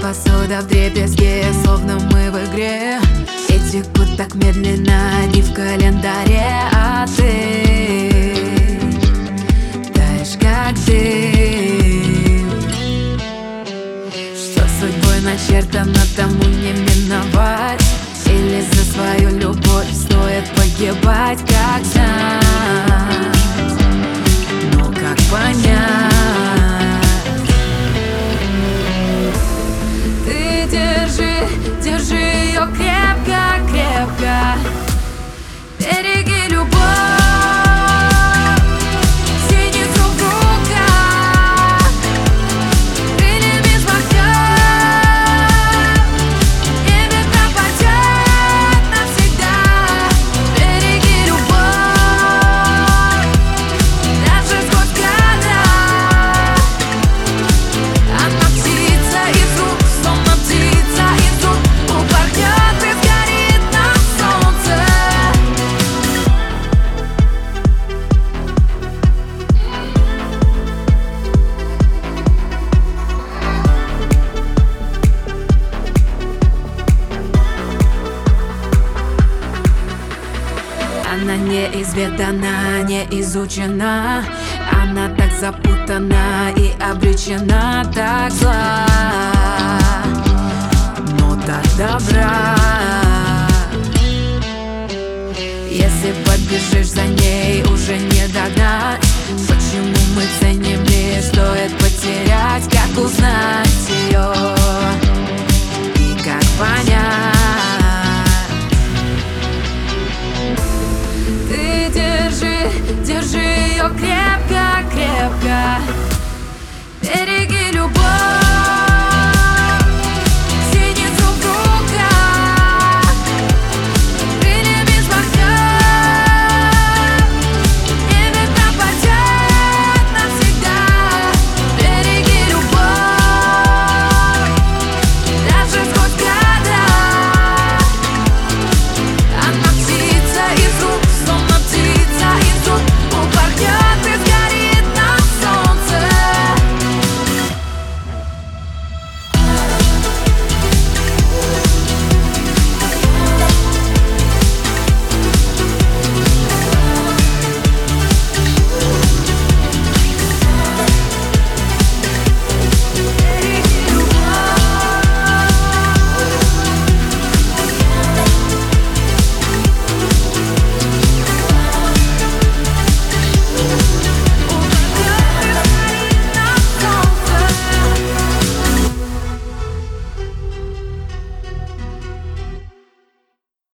посуда вдребезги, словно мы в игре. И текут так медленно дни в календаре, а ты таешь как дым. Что судьбой начертано, тому не миновать. Или за свою любовь стоит погибать, как знать, но как понять? Ты держи, держи ее крепко, крепко. Береги любовь, синицу в руках, крыльями взмахнет, небо пропадет навсегда. Береги любовь, даже сквозь года. Она птица из рук, словно птица из рук, упадет и сгорит на солнце. Она неизведана, не изучена. Она так запутана и обречена, так зла.